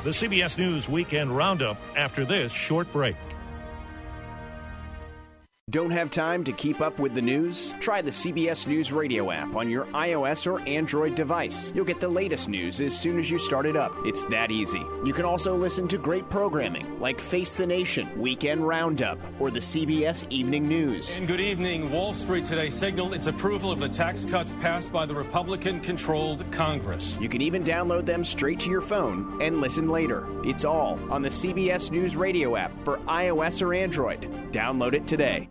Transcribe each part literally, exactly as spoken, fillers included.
The C B S News Weekend Roundup after this short break. Don't have time to keep up with the news? Try the C B S News Radio app on your iOS or Android device. You'll get the latest news as soon as you start it up. It's that easy. You can also listen to great programming like Face the Nation, Weekend Roundup, or the C B S Evening News. And good evening. Wall Street today signaled its approval of the tax cuts passed by the Republican-controlled Congress. You can even download them straight to your phone and listen later. It's all on the C B S News Radio app for iOS or Android. Download it today.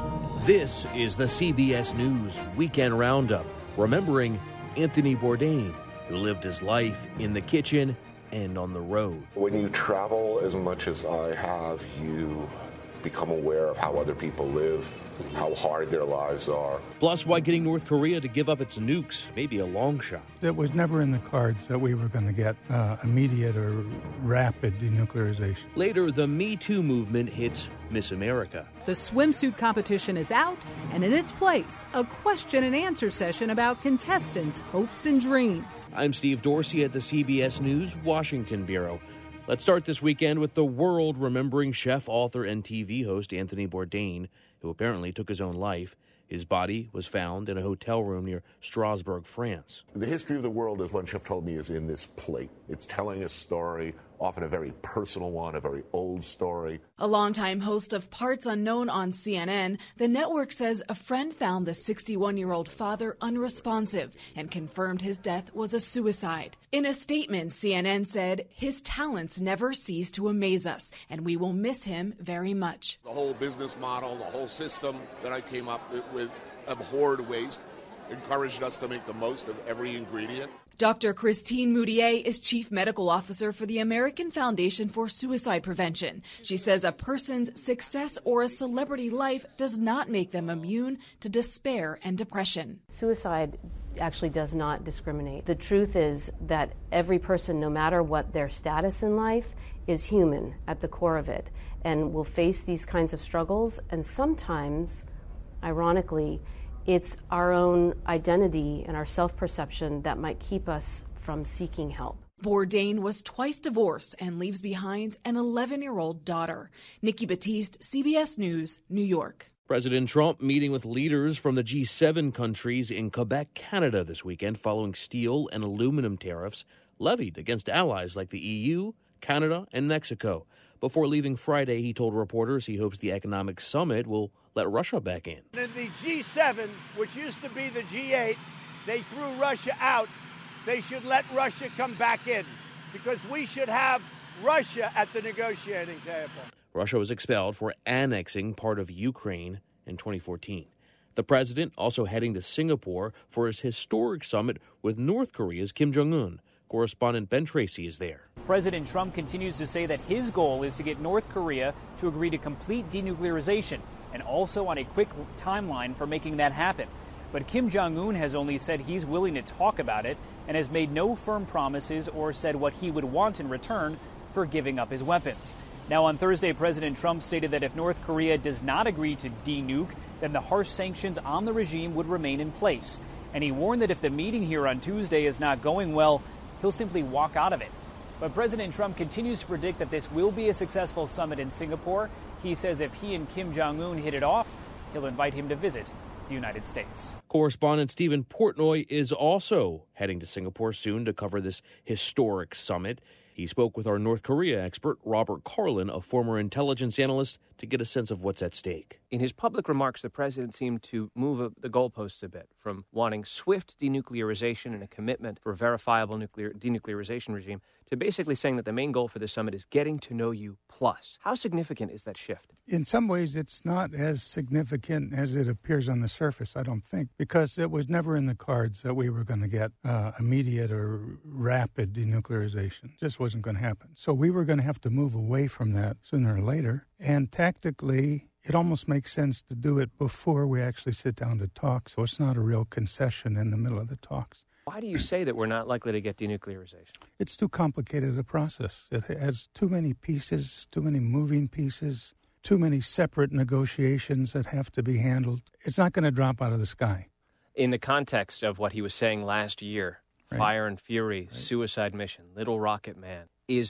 This is the C B S News Weekend Roundup, remembering Anthony Bourdain, who lived his life in the kitchen and on the road. When you travel as much as I have, you become aware of how other people live, how hard their lives are. Plus, why getting North Korea to give up its nukes may be a long shot. It was never in the cards that we were going to get uh, immediate or rapid denuclearization. Later, the Me Too movement hits Miss America. The swimsuit competition is out, and in its place, a question and answer session about contestants' hopes and dreams. I'm Steve Dorsey at the C B S News Washington Bureau. Let's start this weekend with the world remembering chef, author, and T V host Anthony Bourdain, who apparently took his own life. His body was found in a hotel room near Strasbourg, France. The history of the world, as one chef told me, is in this plate. It's telling a story, often a very personal one, a very old story. A longtime host of Parts Unknown on C N N, the network says a friend found the sixty-one-year-old father unresponsive and confirmed his death was a suicide. In a statement, C N N said, his talents never cease to amaze us, and we will miss him very much. The whole business model, the whole system that I came up with abhorred waste, encouraged us to make the most of every ingredient. Doctor Christine Moutier is Chief Medical Officer for the American Foundation for Suicide Prevention. She says a person's success or a celebrity life does not make them immune to despair and depression. Suicide actually does not discriminate. The truth is that every person, no matter what their status in life, is human at the core of it and will face these kinds of struggles. And sometimes, ironically, it's our own identity and our self-perception that might keep us from seeking help. Bourdain was twice divorced and leaves behind an eleven-year-old daughter. Nikki Battiste, C B S News, New York. President Trump meeting with leaders from the G seven countries in Quebec, Canada this weekend following steel and aluminum tariffs levied against allies like the E U, Canada, and Mexico. Before leaving Friday, he told reporters he hopes the economic summit will let Russia back in. In the G seven, which used to be the G eight, they threw Russia out. They should let Russia come back in because we should have Russia at the negotiating table. Russia was expelled for annexing part of Ukraine in twenty fourteen. The president also heading to Singapore for his historic summit with North Korea's Kim Jong-un. Correspondent Ben Tracy is there. President Trump continues to say that his goal is to get North Korea to agree to complete denuclearization and also on a quick timeline for making that happen. But Kim Jong-un has only said he's willing to talk about it and has made no firm promises or said what he would want in return for giving up his weapons. Now, on Thursday, President Trump stated that if North Korea does not agree to denuke, then the harsh sanctions on the regime would remain in place. And he warned that if the meeting here on Tuesday is not going well, he'll simply walk out of it. But President Trump continues to predict that this will be a successful summit in Singapore. He says if he and Kim Jong-un hit it off, he'll invite him to visit the United States. Correspondent Stephen Portnoy is also heading to Singapore soon to cover this historic summit. He spoke with our North Korea expert, Robert Carlin, a former intelligence analyst, to get a sense of what's at stake. In his public remarks, the president seemed to move the goalposts a bit from wanting swift denuclearization and a commitment for a verifiable nuclear denuclearization regime to basically saying that the main goal for this summit is getting to know you plus. How significant is that shift? In some ways, it's not as significant as it appears on the surface, I don't think, because it was never in the cards that we were going to get uh, immediate or rapid denuclearization. It just wasn't going to happen. So we were going to have to move away from that sooner or later. And tactically, it almost makes sense to do it before we actually sit down to talk, so it's not a real concession in the middle of the talks. Why do you say that we're not likely to get denuclearization? It's too complicated a process. It has too many pieces, too many moving pieces, too many separate negotiations that have to be handled. It's not going to drop out of the sky. In the context of what he was saying last year, right. Fire and Fury, right. Suicide Mission, Little Rocket Man, is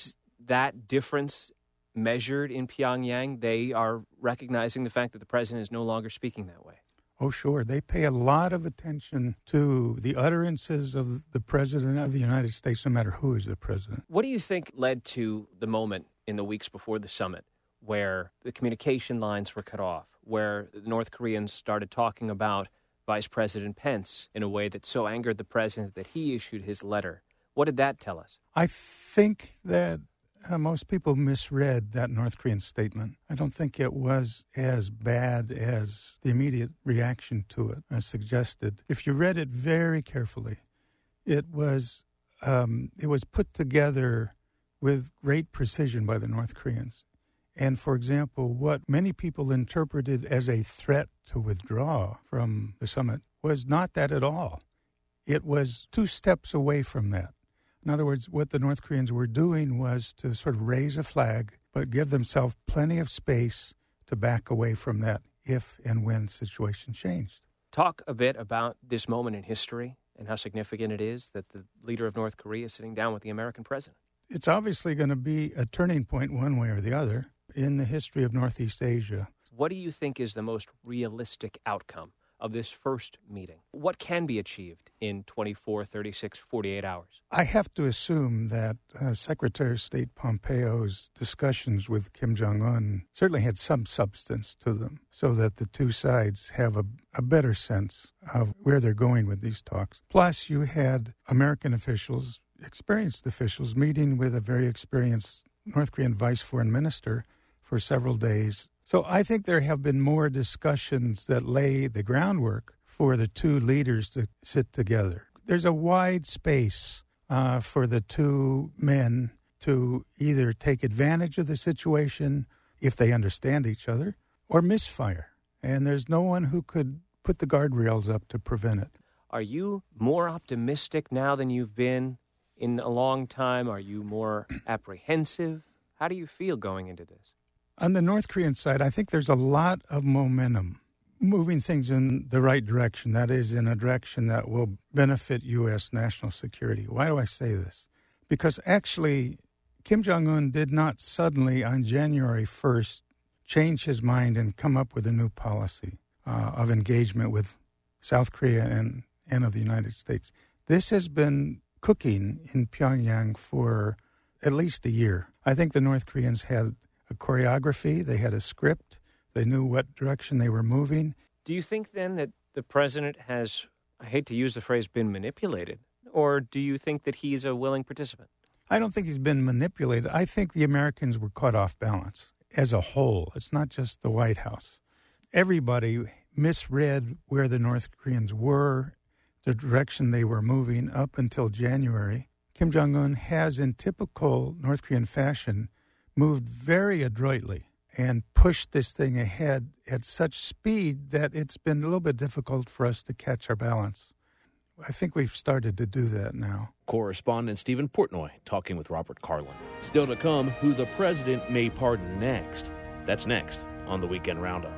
that difference measured in Pyongyang? They are recognizing the fact that the president is no longer speaking that way. Oh, sure. They pay a lot of attention to the utterances of the president of the United States, no matter who is the president. What do you think led to the moment in the weeks before the summit where the communication lines were cut off, where the North Koreans started talking about Vice President Pence in a way that so angered the president that he issued his letter? What did that tell us? I think that uh, most people misread that North Korean statement. I don't think it was as bad as the immediate reaction to it uh, suggested. If you read it very carefully, it was um, it was put together with great precision by the North Koreans. And, for example, what many people interpreted as a threat to withdraw from the summit was not that at all. It was two steps away from that. In other words, what the North Koreans were doing was to sort of raise a flag, but give themselves plenty of space to back away from that if and when the situation changed. Talk a bit about this moment in history and how significant it is that the leader of North Korea is sitting down with the American president. It's obviously going to be a turning point one way or the other in the history of Northeast Asia. What do you think is the most realistic outcome of this first meeting? What can be achieved in twenty-four, thirty-six, forty-eight hours? I have to assume that uh, Secretary of State Pompeo's discussions with Kim Jong-un certainly had some substance to them, so that the two sides have a, a better sense of where they're going with these talks. Plus, you had American officials, experienced officials, meeting with a very experienced North Korean vice foreign minister for several days. So I think there have been more discussions that lay the groundwork for the two leaders to sit together. There's a wide space uh, for the two men to either take advantage of the situation if they understand each other or misfire. And there's no one who could put the guardrails up to prevent it. Are you more optimistic now than you've been in a long time? Are you more apprehensive? How do you feel going into this? On the North Korean side, I think there's a lot of momentum moving things in the right direction. That is, in a direction that will benefit U S national security. Why do I say this? Because actually, Kim Jong-un did not suddenly, on January first, change his mind and come up with a new policy uh, of engagement with South Korea and, and of the United States. This has been cooking in Pyongyang for at least a year. I think the North Koreans had a choreography, they had a script, they knew what direction they were moving. Do you think then that the president has, I hate to use the phrase, been manipulated? Or do you think that he's a willing participant? I don't think he's been manipulated. I think the Americans were caught off balance as a whole. It's not just the White House. Everybody misread where the North Koreans were, the direction they were moving up until January. Kim Jong-un has, in typical North Korean fashion, moved very adroitly and pushed this thing ahead at such speed that it's been a little bit difficult for us to catch our balance. I think we've started to do that now. Correspondent Stephen Portnoy talking with Robert Carlin. Still to come, who the president may pardon next. That's next on the Weekend Roundup.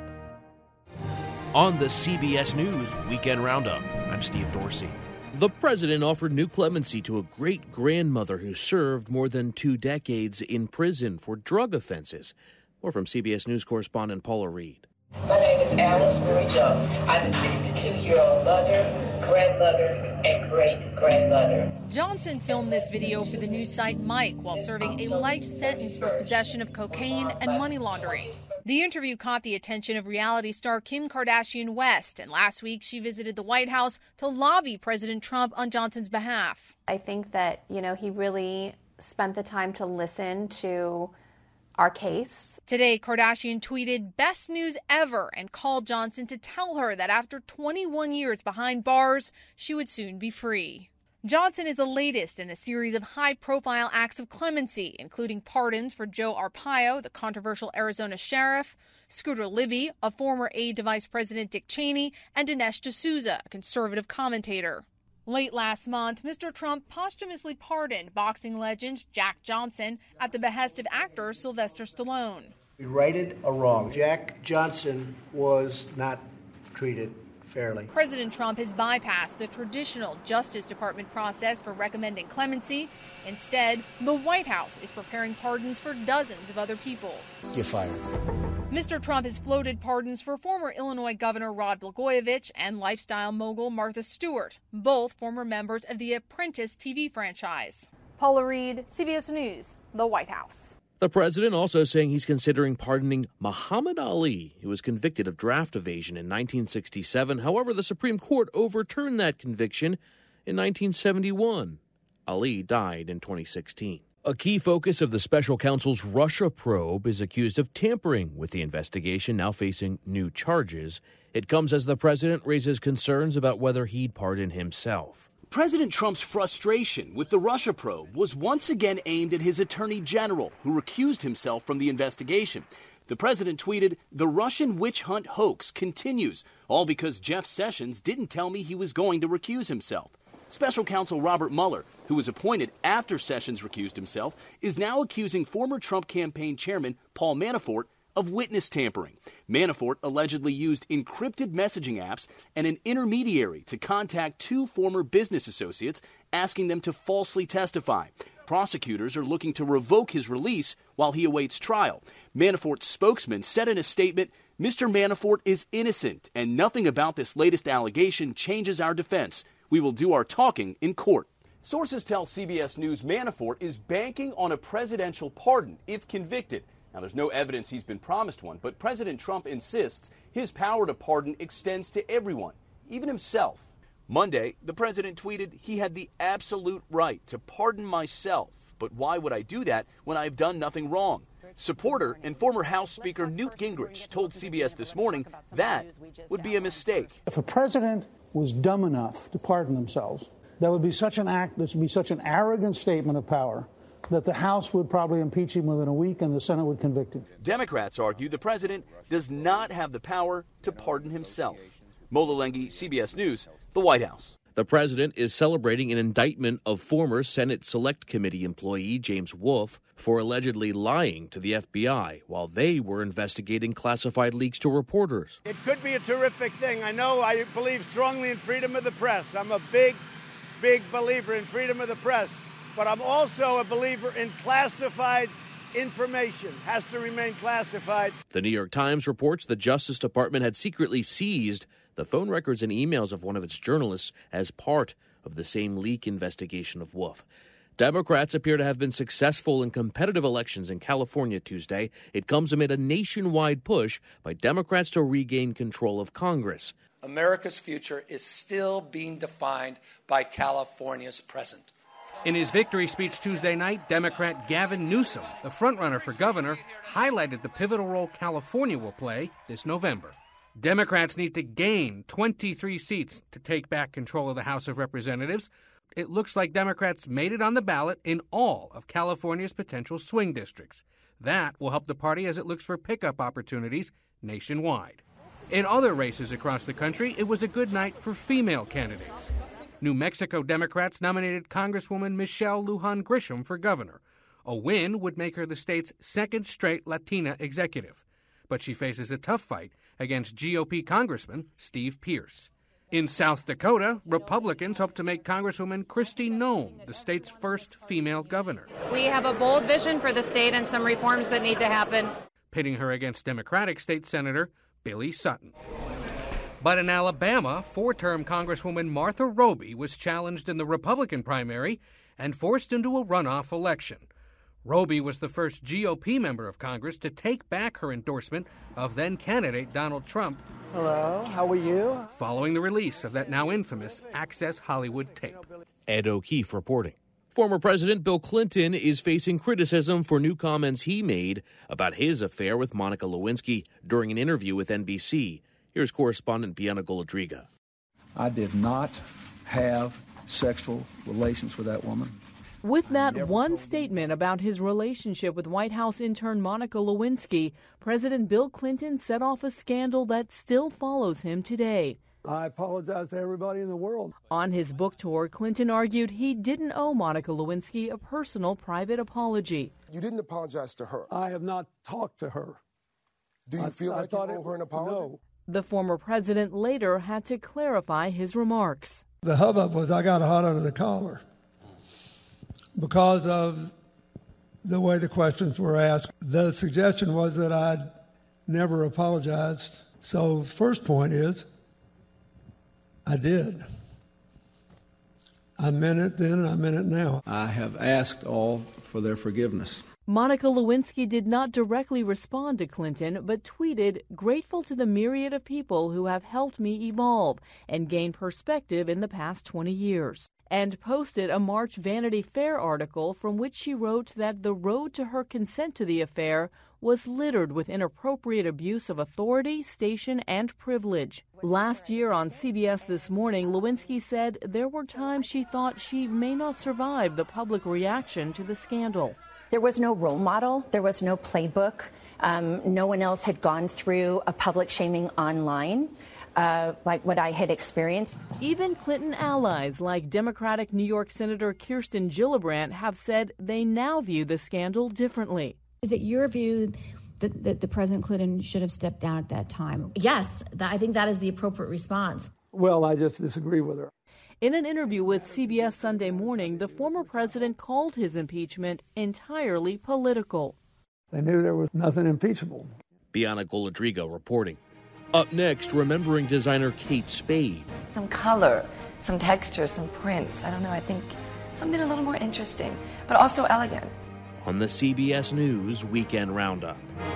On the C B S News Weekend Roundup, I'm Steve Dorsey. The president offered new clemency to a great-grandmother who served more than two decades in prison for drug offenses. More from C B S News correspondent Paula Reed. My name is Alice Marie Jones. I'm a sixty-two-year-old mother, grandmother, and great-grandmother. Johnson filmed this video for the news site Mike while serving a life sentence for possession of cocaine and money laundering. The interview caught the attention of reality star Kim Kardashian West, and last week she visited the White House to lobby President Trump on Johnson's behalf. I think that, you know, he really spent the time to listen to our case. Today, Kardashian tweeted, "Best news ever," and called Johnson to tell her that after twenty-one years behind bars, she would soon be free. Johnson is the latest in a series of high-profile acts of clemency, including pardons for Joe Arpaio, the controversial Arizona sheriff, Scooter Libby, a former aide to Vice President Dick Cheney, and Dinesh D'Souza, a conservative commentator. Late last month, Mister Trump posthumously pardoned boxing legend Jack Johnson at the behest of actor Sylvester Stallone. We righted a wrong. Jack Johnson was not treated fairly. President Trump has bypassed the traditional Justice Department process for recommending clemency. Instead, the White House is preparing pardons for dozens of other people. You're fired. Mister Trump has floated pardons for former Illinois Governor Rod Blagojevich and lifestyle mogul Martha Stewart, both former members of the Apprentice T V franchise. Paula Reed, C B S News, the White House. The president also saying he's considering pardoning Muhammad Ali, who was convicted of draft evasion in nineteen sixty-seven. However, the Supreme Court overturned that conviction in nineteen seventy-one. Ali died in twenty sixteen. A key focus of the special counsel's Russia probe is accused of tampering with the investigation, now facing new charges. It comes as the president raises concerns about whether he'd pardon himself. President Trump's frustration with the Russia probe was once again aimed at his attorney general, who recused himself from the investigation. The president tweeted, "The Russian witch hunt hoax continues, all because Jeff Sessions didn't tell me he was going to recuse himself." Special counsel Robert Mueller, who was appointed after Sessions recused himself, is now accusing former Trump campaign chairman Paul Manafort of witness tampering. Manafort allegedly used encrypted messaging apps and an intermediary to contact two former business associates, asking them to falsely testify. Prosecutors are looking to revoke his release while he awaits trial. Manafort's spokesman said in a statement, "Mister Manafort is innocent, and nothing about this latest allegation changes our defense. We will do our talking in court." Sources tell C B S News Manafort is banking on a presidential pardon if convicted. Now, there's no evidence he's been promised one, but President Trump insists his power to pardon extends to everyone, even himself. Monday, the president tweeted he had the absolute right to pardon myself, but why would I do that when I have done nothing wrong? Supporter and former House Speaker Newt Gingrich told C B S This Morning that would be a mistake. If a president was dumb enough to pardon themselves, that would be such an act, this would be such an arrogant statement of power that the House would probably impeach him within a week and the Senate would convict him. Democrats argue the president does not have the power to pardon himself. Mola Lenghi, C B S News, the White House. The president is celebrating an indictment of former Senate Select Committee employee James Wolfe for allegedly lying to the F B I while they were investigating classified leaks to reporters. It could be a terrific thing. I know I believe strongly in freedom of the press. I'm a big, big believer in freedom of the press. But I'm also a believer in classified information. Has to remain classified. The New York Times reports the Justice Department had secretly seized the phone records and emails of one of its journalists as part of the same leak investigation of Wolfe. Democrats appear to have been successful in competitive elections in California Tuesday. It comes amid a nationwide push by Democrats to regain control of Congress. America's future is still being defined by California's present. In his victory speech Tuesday night, Democrat Gavin Newsom, the frontrunner for governor, highlighted the pivotal role California will play this November. Democrats need to gain twenty-three seats to take back control of the House of Representatives. It looks like Democrats made it on the ballot in all of California's potential swing districts. That will help the party as it looks for pickup opportunities nationwide. In other races across the country, it was a good night for female candidates. New Mexico Democrats nominated Congresswoman Michelle Lujan Grisham for governor. A win would make her the state's second straight Latina executive. But she faces a tough fight against G O P Congressman Steve Pearce. In South Dakota, Republicans hope to make Congresswoman Kristi Noem the state's first female governor. We have a bold vision for the state and some reforms that need to happen. Pitting her against Democratic State Senator Billy Sutton. But in Alabama, four-term Congresswoman Martha Roby was challenged in the Republican primary and forced into a runoff election. Roby was the first G O P member of Congress to take back her endorsement of then-candidate Donald Trump. Hello, how are you? Following the release of that now infamous Access Hollywood tape. Ed O'Keefe reporting. Former President Bill Clinton is facing criticism for new comments he made about his affair with Monica Lewinsky during an interview with N B C. Here's correspondent Bianca Golodriga. I did not have sexual relations with that woman. With that one statement about his relationship with White House intern Monica Lewinsky, President Bill Clinton set off a scandal that still follows him today. I apologize to everybody in the world. On his book tour, Clinton argued he didn't owe Monica Lewinsky a personal, private apology. You didn't apologize to her. I have not talked to her. Do you I, feel I like you owe it, her an apology? No. The former president later had to clarify his remarks. The hubbub was I got hot under the collar because of the way the questions were asked. The suggestion was that I'd never apologized. So first point is, I did. I meant it then and I meant it now. I have asked all for their forgiveness. Monica Lewinsky did not directly respond to Clinton, but tweeted, "Grateful to the myriad of people who have helped me evolve and gain perspective in the past twenty years. And posted a March Vanity Fair article from which she wrote that the road to her consent to the affair was littered with inappropriate abuse of authority, station, and privilege. Last year on C B S This Morning, Lewinsky said there were times she thought she may not survive the public reaction to the scandal. There was no role model. There was no playbook. Um, no one else had gone through a public shaming online uh, like what I had experienced. Even Clinton allies like Democratic New York Senator Kirsten Gillibrand have said they now view the scandal differently. Is it your view that, that the President Clinton should have stepped down at that time? Yes, I think that is the appropriate response. Well, I just disagree with her. In an interview with C B S Sunday Morning, the former president called his impeachment entirely political. They knew there was nothing impeachable. Bianca Goladrigo reporting. Up next, remembering designer Kate Spade. Some color, some texture, some prints. I don't know, I think something a little more interesting, but also elegant. On the C B S News Weekend Roundup.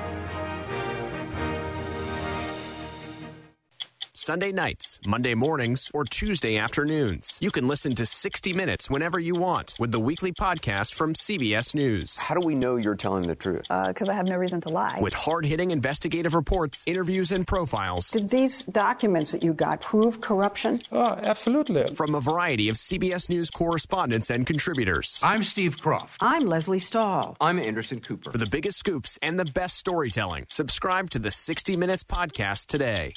Sunday nights, Monday mornings, or Tuesday afternoons. You can listen to sixty minutes whenever you want with the weekly podcast from C B S News. How do we know you're telling the truth? Because uh, I have no reason to lie. With hard-hitting investigative reports, interviews, and profiles. Did these documents that you got prove corruption? Oh, absolutely. From a variety of C B S News correspondents and contributors. I'm Steve Croft. I'm Leslie Stahl. I'm Anderson Cooper. For the biggest scoops and the best storytelling, subscribe to the sixty minutes podcast today.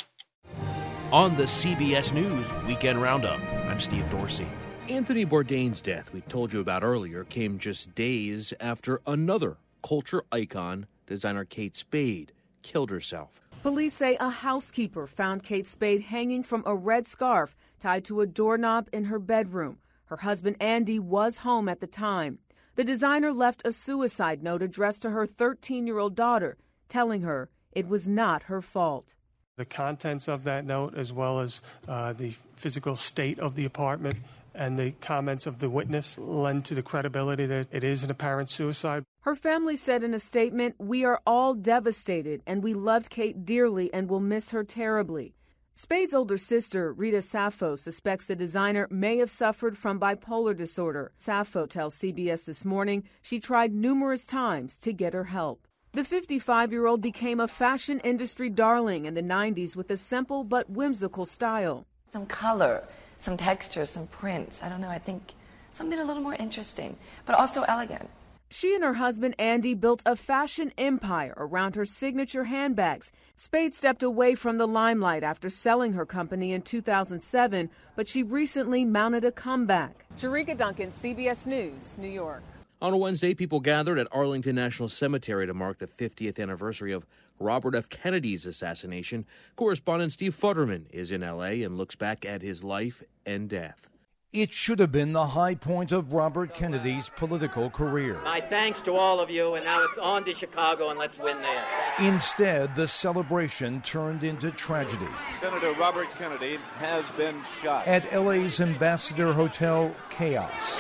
On the C B S News Weekend Roundup, I'm Steve Dorsey. Anthony Bourdain's death, we told you about earlier, came just days after another culture icon, designer Kate Spade, killed herself. Police say a housekeeper found Kate Spade hanging from a red scarf tied to a doorknob in her bedroom. Her husband, Andy, was home at the time. The designer left a suicide note addressed to her thirteen-year-old daughter, telling her it was not her fault. The contents of that note, as well as uh, the physical state of the apartment and the comments of the witness, lend to the credibility that it is an apparent suicide. Her family said in a statement, "We are all devastated, and we loved Kate dearly and will miss her terribly." Spade's older sister, Rita Sappho, suspects the designer may have suffered from bipolar disorder. Sappho tells C B S This Morning she tried numerous times to get her help. The fifty-five-year-old became a fashion industry darling in the nineties with a simple but whimsical style. Some color, some texture, some prints. I don't know, I think something a little more interesting, but also elegant. She and her husband, Andy, built a fashion empire around her signature handbags. Spade stepped away from the limelight after selling her company in two thousand seven, but she recently mounted a comeback. Jerika Duncan, C B S News, New York. On a Wednesday, people gathered at Arlington National Cemetery to mark the fiftieth anniversary of Robert F. Kennedy's assassination. Correspondent Steve Futterman is in L A and looks back at his life and death. It should have been the high point of Robert Kennedy's political career. My thanks to all of you, and now it's on to Chicago, and let's win there. Instead, the celebration turned into tragedy. Senator Robert Kennedy has been shot. At L A's Ambassador Hotel, chaos.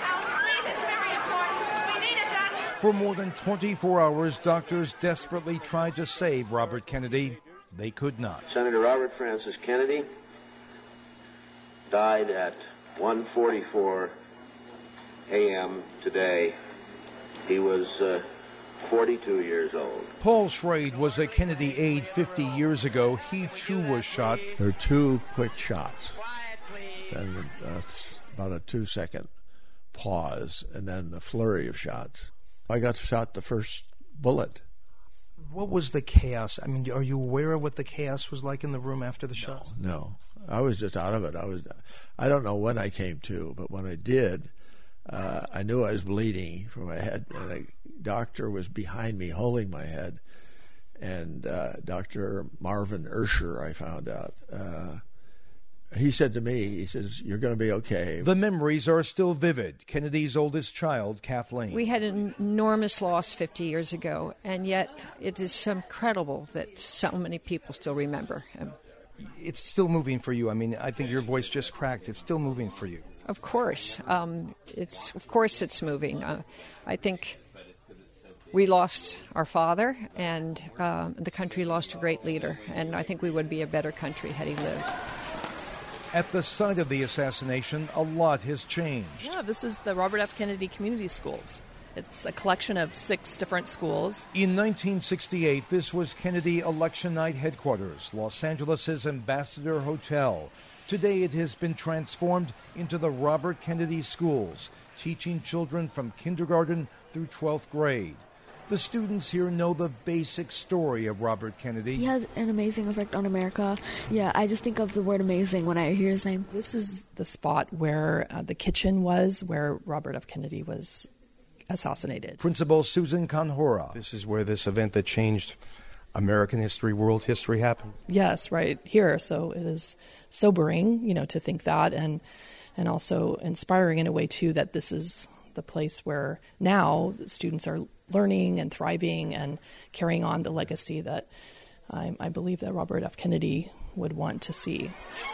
For more than twenty-four hours, doctors desperately tried to save Robert Kennedy. They could not. Senator Robert Francis Kennedy died at one forty-four a.m. today. He was uh, forty-two years old. Paul Schrade was a Kennedy aide fifty years ago. He, too, was shot. There are two quick shots. Then uh, about a two-second pause, and then the flurry of shots. I got shot the first bullet. What was the chaos? I mean, are you aware of what the chaos was like in the room after the shot? No, I was just out of it. I was, I don't know when I came to, but when I did, uh, I knew I was bleeding from my head, and a doctor was behind me holding my head, And uh, Doctor Marvin Ursher, I found out, uh, he said to me, he says, "You're going to be okay." The memories are still vivid. Kennedy's oldest child, Kathleen. We had an enormous loss fifty years ago, and yet it is incredible that so many people still remember him. It's still moving for you. I mean, I think your voice just cracked. It's still moving for you. Of course. Um, it's Of course it's moving. Uh, I think we lost our father, and uh, the country lost a great leader, and I think we would be a better country had he lived. At the site of the assassination, a lot has changed. Yeah, this is the Robert F. Kennedy Community Schools. It's a collection of six different schools. In nineteen sixty-eight, this was Kennedy Election Night headquarters, Los Angeles' Ambassador Hotel. Today it has been transformed into the Robert Kennedy Schools, teaching children from kindergarten through twelfth grade. The students here know the basic story of Robert Kennedy. He has an amazing effect on America. Yeah, I just think of the word amazing when I hear his name. This is the spot where uh, the kitchen was, where Robert F. Kennedy was assassinated. Principal Susan Conjura. This is where this event that changed American history, world history happened. Yes, right here. So it is sobering, you know, to think that, and and also inspiring in a way, too, that this is the place where now students are learning and thriving and carrying on the legacy that I, I believe that Robert F. Kennedy would want to see.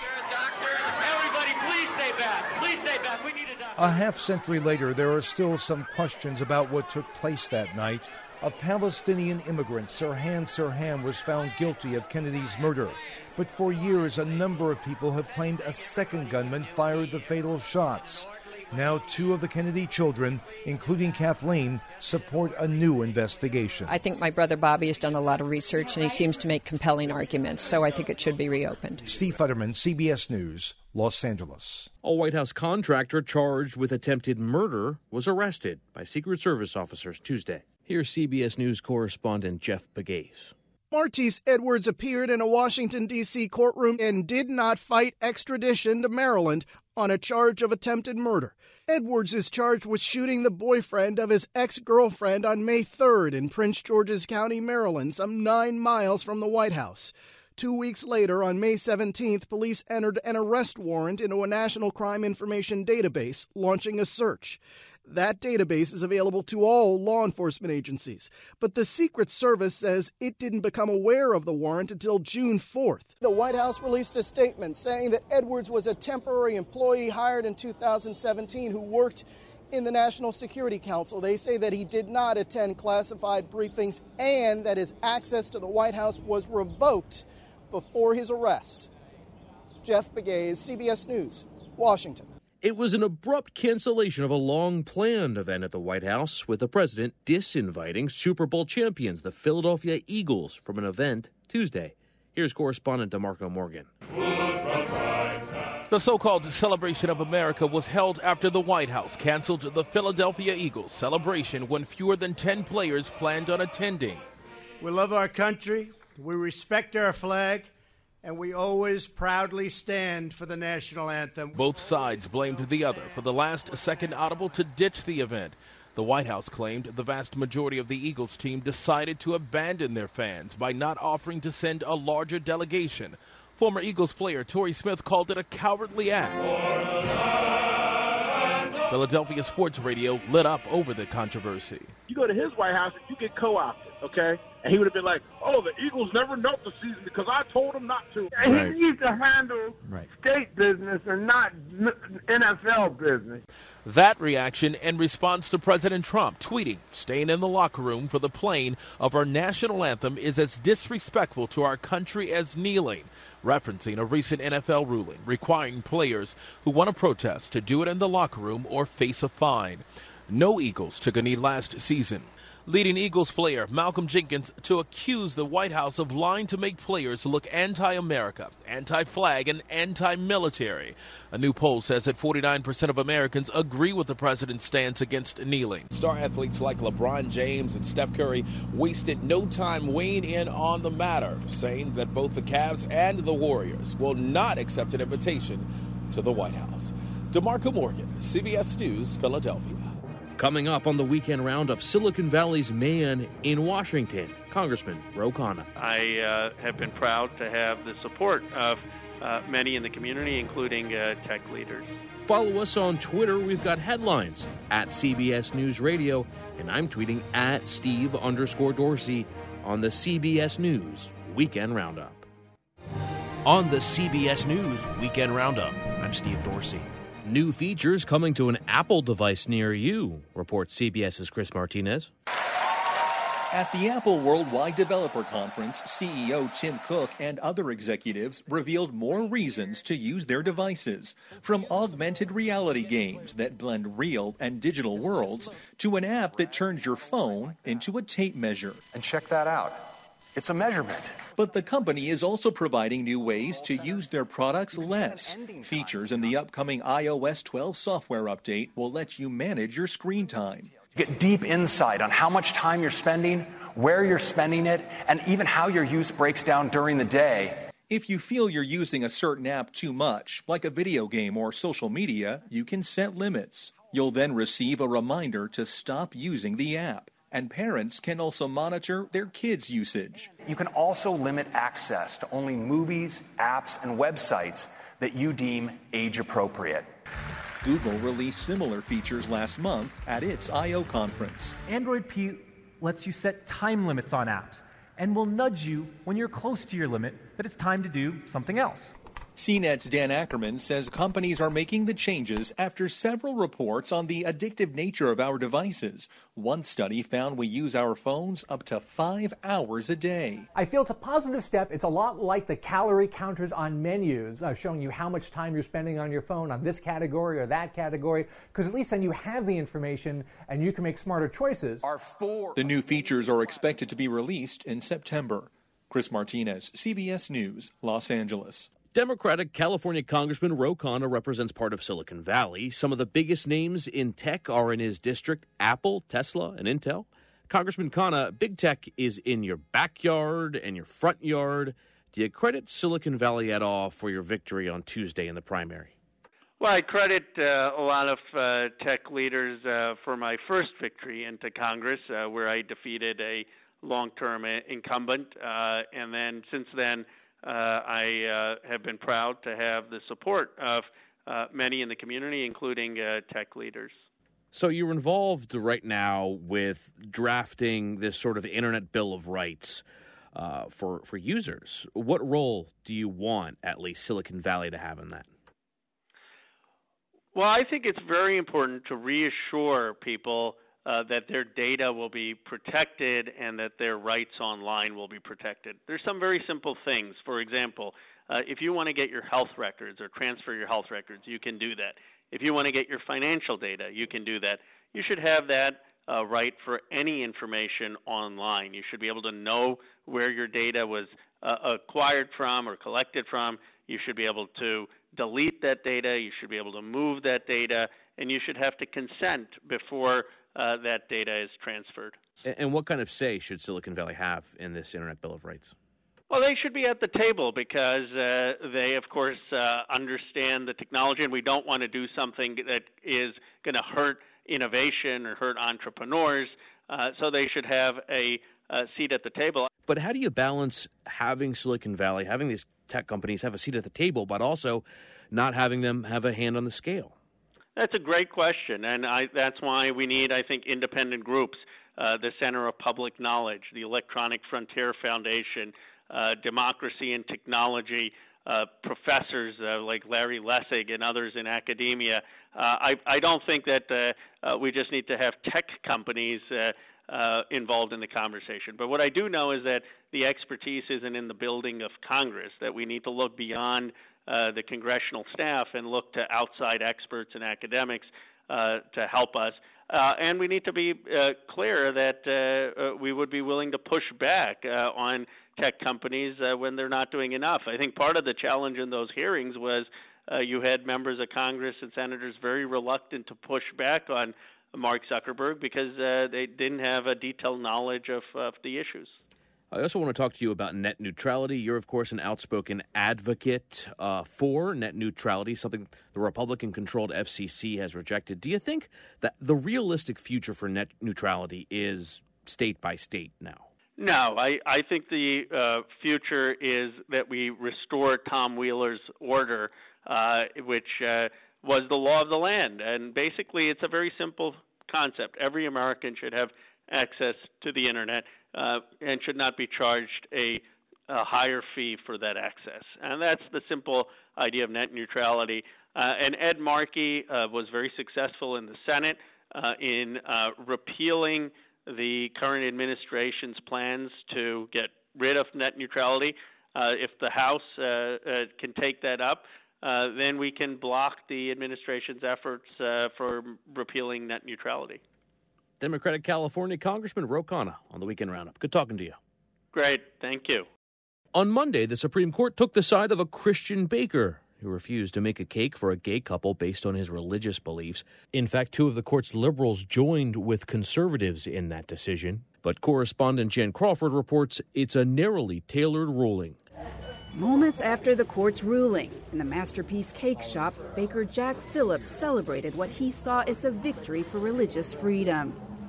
A half century later, there are still some questions about what took place that night. A Palestinian immigrant, Sirhan Sirhan, was found guilty of Kennedy's murder. But for years, a number of people have claimed a second gunman fired the fatal shots. Now, two of the Kennedy children, including Kathleen, support a new investigation. I think my brother Bobby has done a lot of research, and he seems to make compelling arguments, so I think it should be reopened. Steve Futterman, C B S News, Los Angeles. A White House contractor charged with attempted murder was arrested by Secret Service officers Tuesday. Here's C B S News correspondent Jeff Pegues. Martise Edwards appeared in a Washington, D C courtroom and did not fight extradition to Maryland on a charge of attempted murder. Edwards is charged with shooting the boyfriend of his ex-girlfriend on May third in Prince George's County, Maryland, some nine miles from the White House. Two weeks later, on May seventeenth, police entered an arrest warrant into a National Crime Information database, launching a search. That database is available to all law enforcement agencies, but the Secret Service says it didn't become aware of the warrant until June fourth. The White House released a statement saying that Edwards was a temporary employee hired in two thousand seventeen who worked in the National Security Council. They say that he did not attend classified briefings and that his access to the White House was revoked before his arrest. Jeff Pegues, C B S News, Washington. It was an abrupt cancellation of a long-planned event at the White House, with the president disinviting Super Bowl champions, the Philadelphia Eagles, from an event Tuesday. Here's correspondent DeMarco Morgan. The so-called Celebration of America was held after the White House canceled the Philadelphia Eagles celebration when fewer than ten players planned on attending. We love our country, we respect our flag, and we always proudly stand for the national anthem. Both sides blamed the other for the last-second audible to ditch the event. The White House claimed the vast majority of the Eagles team decided to abandon their fans by not offering to send a larger delegation. Former Eagles player Torrey Smith called it a cowardly act. Philadelphia Sports Radio lit up over the controversy. You go to his White House and you get co-opted, okay? And he would have been like, oh, the Eagles never knelt the season because I told them not to. Right. He needs to handle right. state business and not N F L business. That reaction in response to President Trump tweeting, staying in the locker room for the playing of our national anthem is as disrespectful to our country as kneeling, referencing a recent N F L ruling requiring players who want to protest to do it in the locker room or face a fine. No Eagles took a knee last season, leading Eagles player Malcolm Jenkins to accuse the White House of lying to make players look anti-America, anti-flag, and anti-military. A new poll says that forty-nine percent of Americans agree with the president's stance against kneeling. Star athletes like LeBron James and Steph Curry wasted no time weighing in on the matter, saying that both the Cavs and the Warriors will not accept an invitation to the White House. DeMarco Morgan, C B S News, Philadelphia. Coming up on the Weekend Roundup, Silicon Valley's man in Washington, Congressman Ro Khanna. I uh, have been proud to have the support of uh, many in the community, including uh, tech leaders. Follow us on Twitter. We've got headlines at C B S News Radio, and I'm tweeting at Steve underscore Dorsey on the C B S News Weekend Roundup. On the C B S News Weekend Roundup, I'm Steve Dorsey. New features coming to an Apple device near you, reports CBS's Chris Martinez. At the Apple Worldwide Developer Conference, C E O Tim Cook and other executives revealed more reasons to use their devices, from augmented reality games that blend real and digital worlds to an app that turns your phone into a tape measure. And check that out. It's a measurement. But the company is also providing new ways to use their products less. Features in the upcoming i O S twelve software update will let you manage your screen time. Get deep insight on how much time you're spending, where you're spending it, and even how your use breaks down during the day. If you feel you're using a certain app too much, like a video game or social media, you can set limits. You'll then receive a reminder to stop using the app. And parents can also monitor their kids' usage. You can also limit access to only movies, apps, and websites that you deem age appropriate. Google released similar features last month at its I O conference. Android P lets you set time limits on apps and will nudge you when you're close to your limit that it's time to do something else. C NET's Dan Ackerman says companies are making the changes after several reports on the addictive nature of our devices. One study found we use our phones up to five hours a day. I feel it's a positive step. It's a lot like the calorie counters on menus, uh, showing you how much time you're spending on your phone on this category or that category, because at least then you have the information and you can make smarter choices. Our four- the new features are expected to be released in September. Chris Martinez, C B S News, Los Angeles. Democratic California Congressman Ro Khanna represents part of Silicon Valley. Some of the biggest names in tech are in his district: Apple, Tesla, and Intel. Congressman Khanna, big tech is in your backyard and your front yard. Do you credit Silicon Valley at all for your victory on Tuesday in the primary? Well, I credit uh, a lot of uh, tech leaders uh, for my first victory into Congress, uh, where I defeated a long-term incumbent. Uh, and then since then, Uh, I uh, have been proud to have the support of uh, many in the community, including uh, tech leaders. So you're involved right now with drafting this sort of Internet Bill of Rights uh, for, for users. What role do you want, at least, Silicon Valley to have in that? Well, I think it's very important to reassure people Uh, that their data will be protected and that their rights online will be protected. There's some very simple things. For example, uh, if you want to get your health records or transfer your health records, you can do that. If you want to get your financial data, you can do that. You should have that uh, right for any information online. You should be able to know where your data was uh, acquired from or collected from. You should be able to delete that data. You should be able to move that data, and you should have to consent before Uh, that data is transferred. And what kind of say should Silicon Valley have in this Internet Bill of Rights? Well, they should be at the table because uh, they, of course, uh, understand the technology, and we don't want to do something that is going to hurt innovation or hurt entrepreneurs. Uh, so they should have a, a seat at the table. But how do you balance having Silicon Valley, having these tech companies have a seat at the table, but also not having them have a hand on the scale? That's a great question, and I, that's why we need, I think, independent groups, uh, the Center of Public Knowledge, the Electronic Frontier Foundation, uh, Democracy and Technology, uh, professors uh, like Larry Lessig and others in academia. Uh, I, I don't think that uh, uh, we just need to have tech companies uh, uh, involved in the conversation. But what I do know is that the expertise isn't in the building of Congress, that we need to look beyond Uh, the congressional staff and look to outside experts and academics uh, to help us. Uh, and we need to be uh, clear that uh, uh, we would be willing to push back uh, on tech companies uh, when they're not doing enough. I think part of the challenge in those hearings was uh, you had members of Congress and senators very reluctant to push back on Mark Zuckerberg because uh, they didn't have a detailed knowledge of, of the issues. I also want to talk to you about net neutrality. You're, of course, an outspoken advocate uh, for net neutrality, something the Republican-controlled F C C has rejected. Do you think that the realistic future for net neutrality is state by state now? No, I, I think the uh, future is that we restore Tom Wheeler's order, uh, which uh, was the law of the land. And basically, it's a very simple concept. Every American should have access to the Internet uh, and should not be charged a, a higher fee for that access. And that's the simple idea of net neutrality. Uh, and Ed Markey uh, was very successful in the Senate uh, in uh, repealing the current administration's plans to get rid of net neutrality. Uh, if the House uh, uh, can take that up, uh, then we can block the administration's efforts uh, for repealing net neutrality. Democratic California Congressman Ro Khanna on the Weekend Roundup. Good talking to you. Great. Thank you. On Monday, the Supreme Court took the side of a Christian baker who refused to make a cake for a gay couple based on his religious beliefs. In fact, two of the court's liberals joined with conservatives in that decision. But correspondent Jan Crawford reports it's a narrowly tailored ruling. Moments after the court's ruling, in the Masterpiece Cake Shop, baker Jack Phillips celebrated what he saw as a victory for religious freedom.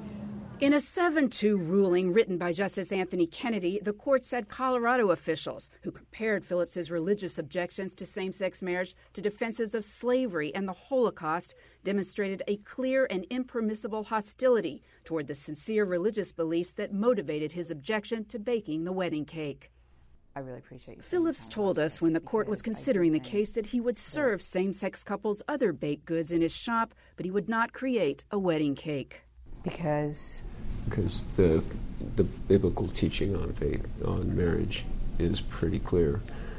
In a seven two ruling written by Justice Anthony Kennedy, the court said Colorado officials who compared Phillips's religious objections to same-sex marriage to defenses of slavery and the Holocaust demonstrated a clear and impermissible hostility toward the sincere religious beliefs that motivated his objection to baking the wedding cake. I really appreciate you. Phillips told us when the court was considering the case that he would serve same-sex couples other baked goods in his shop, but he would not create a wedding cake. Because? Because the the biblical teaching on faith, on marriage, is pretty clear.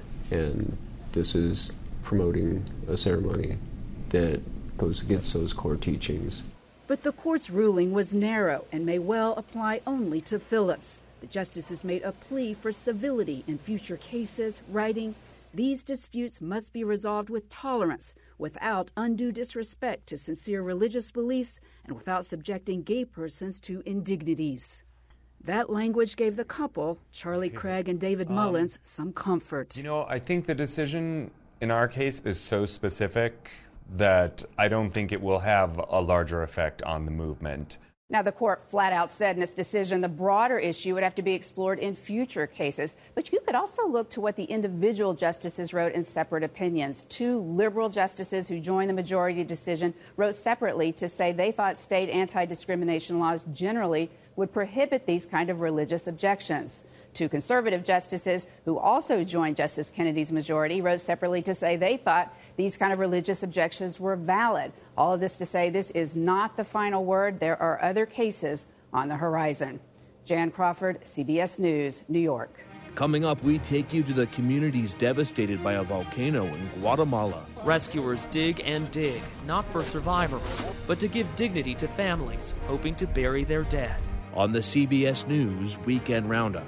And this is promoting a ceremony that goes against those core teachings. But the court's ruling was narrow and may well apply only to Phillips. The justices made a plea for civility in future cases, writing, "These disputes must be resolved with tolerance, without undue disrespect to sincere religious beliefs, and without subjecting gay persons to indignities." That language gave the couple, Charlie Craig and David Mullins, um, some comfort. You know, I think the decision in our case is so specific that I don't think it will have a larger effect on the movement. Now, the court flat out said in its decision the broader issue would have to be explored in future cases. But you could also look to what the individual justices wrote in separate opinions. Two liberal justices who joined the majority decision wrote separately to say they thought state anti-discrimination laws generally would prohibit these kind of religious objections. Two conservative justices who also joined Justice Kennedy's majority wrote separately to say they thought these kind of religious objections were valid. All of this to say this is not the final word. There are other cases on the horizon. Jan Crawford, C B S News, New York. Coming up, we take you to the communities devastated by a volcano in Guatemala. Rescuers dig and dig, not for survivors, but to give dignity to families hoping to bury their dead. On the C B S News Weekend Roundup.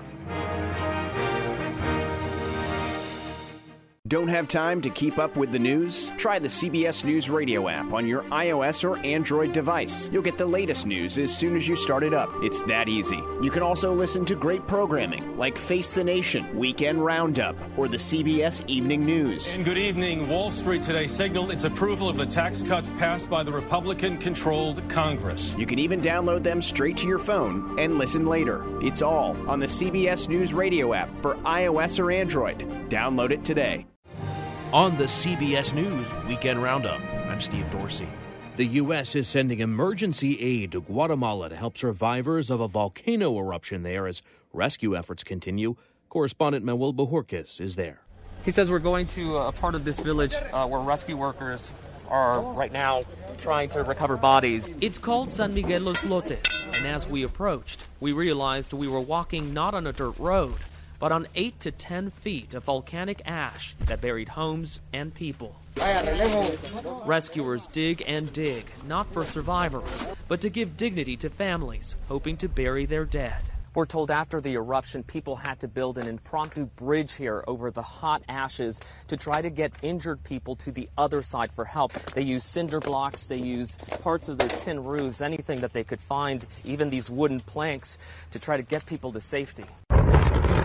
Don't have time to keep up with the news? Try the C B S News Radio app on your iOS or Android device. You'll get the latest news as soon as you start it up. It's that easy. You can also listen to great programming like Face the Nation, Weekend Roundup, or the C B S Evening News. And good evening. Wall Street today signaled its approval of the tax cuts passed by the Republican-controlled Congress. You can even download them straight to your phone and listen later. It's all on the C B S News Radio app for iOS or Android. Download it today. On the C B S News Weekend Roundup, I'm Steve Dorsey. The U S is sending emergency aid to Guatemala to help survivors of a volcano eruption there as rescue efforts continue. Correspondent Manuel Bojorquez is there. He says we're going to a part of this village uh, where rescue workers are right now trying to recover bodies. It's called San Miguel Los Lotes, and as we approached, we realized we were walking not on a dirt road, but on eight to ten feet of volcanic ash that buried homes and people. Rescuers dig and dig, not for survivors, but to give dignity to families hoping to bury their dead. We're told after the eruption, people had to build an impromptu bridge here over the hot ashes to try to get injured people to the other side for help. They use cinder blocks, they use parts of their tin roofs, anything that they could find, even these wooden planks, to try to get people to safety.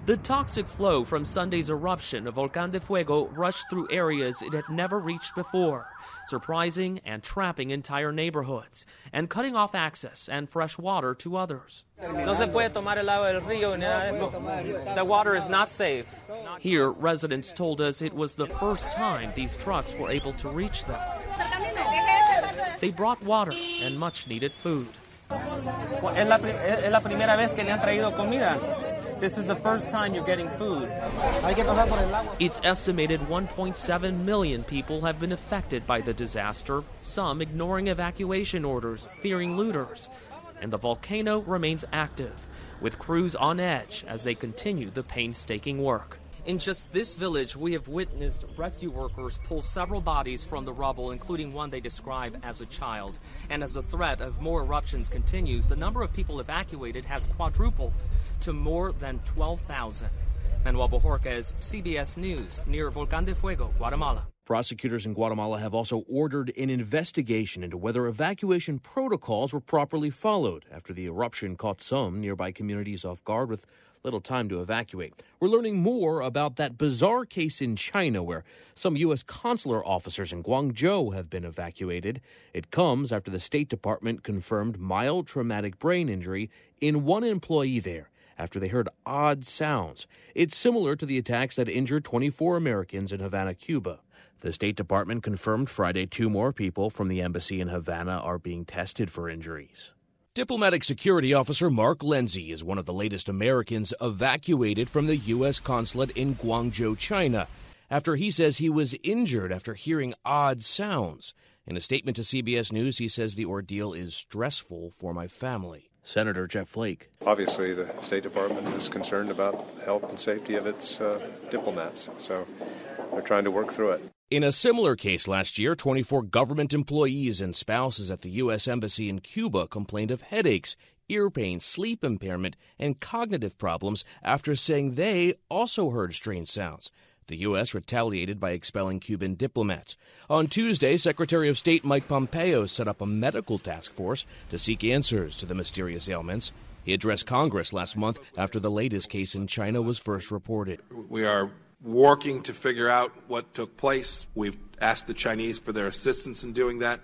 The toxic flow from Sunday's eruption of Volcán de Fuego rushed through areas it had never reached before, surprising and trapping entire neighborhoods, and cutting off access and fresh water to others. No se puede tomar el agua del río ni nada de eso. The water is not safe. Here, residents told us it was the first time these trucks were able to reach them. They brought water and much-needed food. Es la, es la primera vez que le han traído comida. This is the first time you're getting food. It's estimated one point seven million people have been affected by the disaster, some ignoring evacuation orders, fearing looters. And the volcano remains active, with crews on edge as they continue the painstaking work. In just this village, we have witnessed rescue workers pull several bodies from the rubble, including one they describe as a child. And as the threat of more eruptions continues, the number of people evacuated has quadrupled to more than twelve thousand. Manuel Bojorquez, C B S News, near Volcán de Fuego, Guatemala. Prosecutors in Guatemala have also ordered an investigation into whether evacuation protocols were properly followed after the eruption caught some nearby communities off guard with little time to evacuate. We're learning more about that bizarre case in China where some U S consular officers in Guangzhou have been evacuated. It comes after the State Department confirmed mild traumatic brain injury in one employee there after they heard odd sounds. It's similar to the attacks that injured twenty-four Americans in Havana, Cuba. The State Department confirmed Friday two more people from the embassy in Havana are being tested for injuries. Diplomatic Security Officer Mark Lenzi is one of the latest Americans evacuated from the U S consulate in Guangzhou, China, after he says he was injured after hearing odd sounds. In a statement to C B S News, he says the ordeal is stressful for my family. Senator Jeff Flake. Obviously, the State Department is concerned about the health and safety of its uh, diplomats, so they're trying to work through it. In a similar case last year, twenty-four government employees and spouses at the U S Embassy in Cuba complained of headaches, ear pain, sleep impairment, and cognitive problems after saying they also heard strange sounds. The U S retaliated by expelling Cuban diplomats. On Tuesday, Secretary of State Mike Pompeo set up a medical task force to seek answers to the mysterious ailments. He addressed Congress last month after the latest case in China was first reported. We are working to figure out what took place. We've asked the Chinese for their assistance in doing that.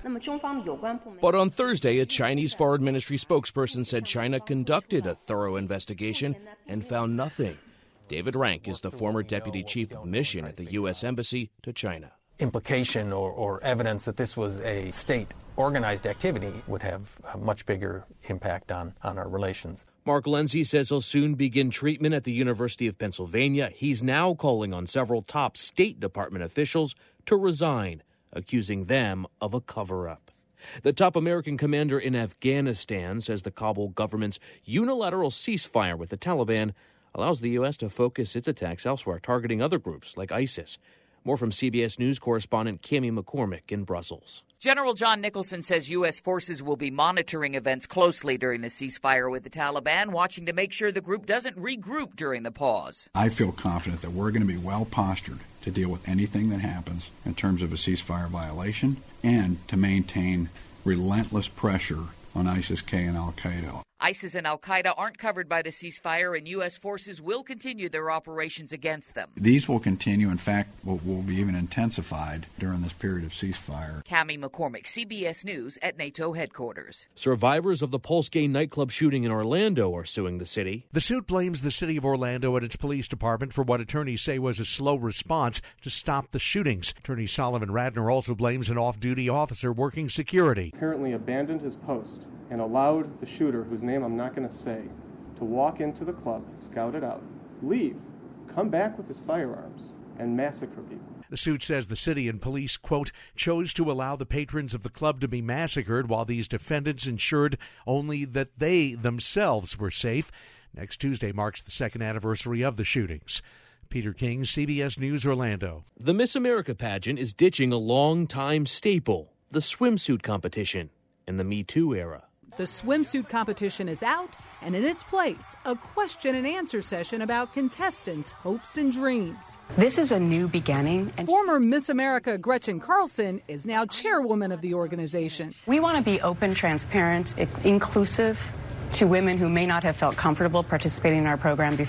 But on Thursday, a Chinese Foreign Ministry spokesperson said China conducted a thorough investigation and found nothing. David Rank is the former deputy chief of mission at the U S Embassy to China. Implication or, or evidence that this was a state-organized activity would have a much bigger impact on, on our relations. Mark Lenzi says he'll soon begin treatment at the University of Pennsylvania. He's now calling on several top State Department officials to resign, accusing them of a cover-up. The top American commander in Afghanistan says the Kabul government's unilateral ceasefire with the Taliban allows the U S to focus its attacks elsewhere, targeting other groups like ISIS. More from C B S News correspondent Cami McCormick in Brussels. General John Nicholson says U S forces will be monitoring events closely during the ceasefire with the Taliban, watching to make sure the group doesn't regroup during the pause. I feel confident that we're going to be well postured to deal with anything that happens in terms of a ceasefire violation and to maintain relentless pressure on ISIS-K and al-Qaeda. ISIS and al-Qaeda aren't covered by the ceasefire, and U S forces will continue their operations against them. These will continue. In fact, will, will be even intensified during this period of ceasefire. Cami McCormick, C B S News at NATO headquarters. Survivors of the Pulse Gay nightclub shooting in Orlando are suing the city. The suit blames the city of Orlando and its police department for what attorneys say was a slow response to stop the shootings. Attorney Solomon Radner also blames an off-duty officer working security. Apparently abandoned his post and allowed the shooter, whose name I'm not going to say, to walk into the club, scout it out, leave, come back with his firearms, and massacre people. The suit says the city and police, quote, chose to allow the patrons of the club to be massacred while these defendants ensured only that they themselves were safe. Next Tuesday marks the second anniversary of the shootings. Peter King, C B S News, Orlando. The Miss America pageant is ditching a long-time staple, the swimsuit competition, in the Me Too era. The swimsuit competition is out, and in its place, a question and answer session about contestants' hopes and dreams. This is a new beginning. And former Miss America Gretchen Carlson is now chairwoman of the organization. We want to be open, transparent, inclusive to women who may not have felt comfortable participating in our program before.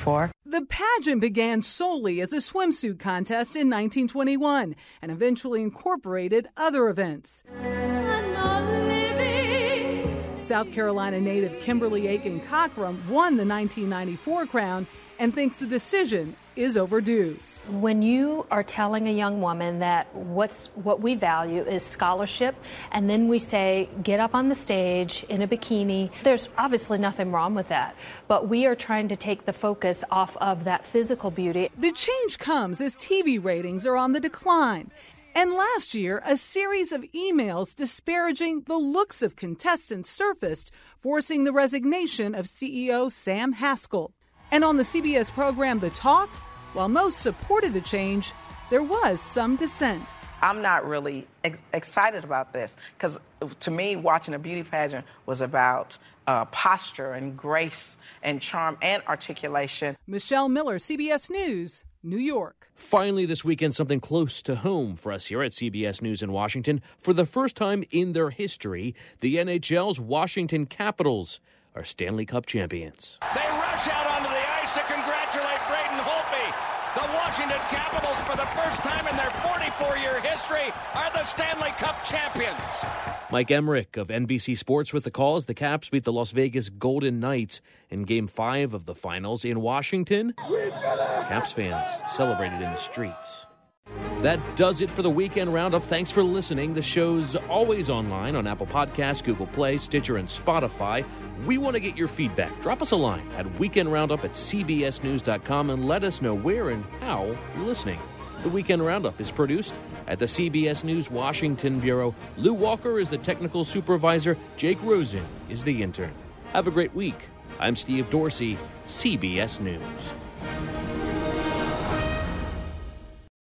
The pageant began solely as a swimsuit contest in nineteen twenty-one and eventually incorporated other events. South Carolina native Kimberly Aiken Cockrum won the nineteen ninety-four crown and thinks the decision is overdue. When you are telling a young woman that what's what we value is scholarship, and then we say, get up on the stage in a bikini, there's obviously nothing wrong with that. But we are trying to take the focus off of that physical beauty. The change comes as T V ratings are on the decline. And last year, a series of emails disparaging the looks of contestants surfaced, forcing the resignation of C E O Sam Haskell. And on the C B S program The Talk, while most supported the change, there was some dissent. I'm not really ex- excited about this because, to me, watching a beauty pageant was about uh, posture and grace and charm and articulation. Michelle Miller, C B S News, New York. Finally this weekend, something close to home for us here at C B S News in Washington. For the first time in their history, the N H L's Washington Capitals are Stanley Cup champions. They rush out onto the ice to congratulate Braden Holtby. The Washington Capitals, for the first time in their forty-four-year history, are the Stanley Cup champions. Mike Emmerich of N B C Sports with the call as the Caps beat the Las Vegas Golden Knights in Game five of the finals in Washington. Caps fans celebrated in the streets. That does it for the Weekend Roundup. Thanks for listening. The show's always online on Apple Podcasts, Google Play, Stitcher, and Spotify. We want to get your feedback. Drop us a line at weekend roundup at c b s news dot com and let us know where and how you're listening. The Weekend Roundup is produced at the C B S News Washington Bureau. Lou Walker is the technical supervisor. Jake Rosen is the intern. Have a great week. I'm Steve Dorsey, C B S News.